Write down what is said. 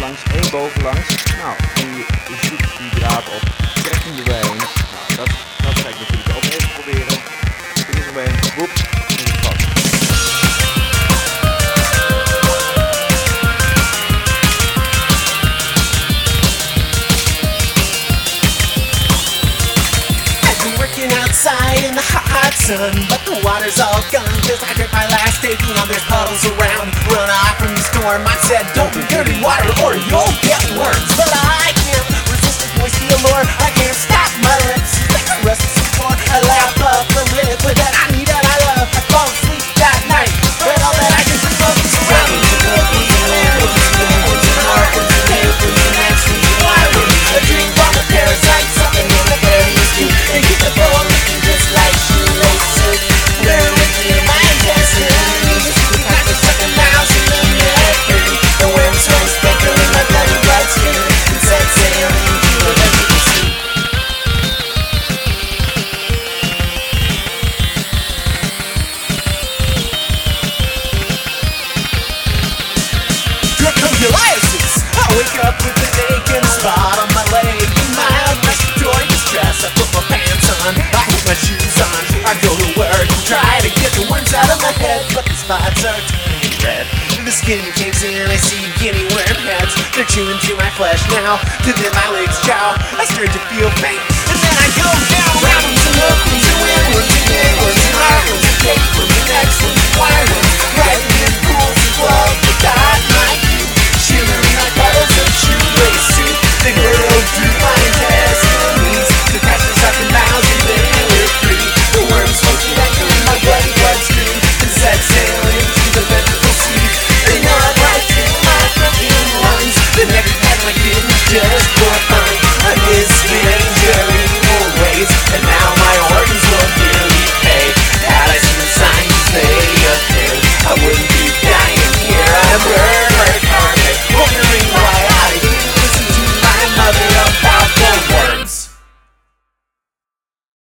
onderlangs, één bovenlangs. Nou, nu zoek die draad op, trek hem erbij. Nou, dat ga ik natuurlijk ook even proberen. Spring er erbij, woep, en het vast. Outside in the hot sun, but the water's all gone, cause I drank my last take. Now there's puddles around, run off from the storm. I said, don't drink dirty water or you'll get worms. But I can't resist this moisty allure. I can't stop my lips, like a restless before. I laugh up the liquid that I need and I love. I fall asleep that night, but all that I can think of is surrounding the cookies and arrows and worms and marbles and papers and axes and wireworms. A dream bomb of parasites, something in the berries too. They keep the bone looking just like shoelaces. They're written in my intestines. We got the second mouse in the mercury. The wind swings thicker in my bloody bloodstream. And set sailing to the Pacific Sea. Draconialiasis. I wake up with an aching spot on my leg. Mild respiratory distress. I put my pants on. I put my shoes on. I go to work and try to get the worms out of my head, but the spots are turning red. The skin caves in. I see guinea worm heads. They're chewing through my flesh now. To then my legs chow. I start to feel pain, and then I go down. Rounds and hookworms and windworms and gangworms and heartworms and tapeworms and X-worms and wireworms. Right in pools of blood that got my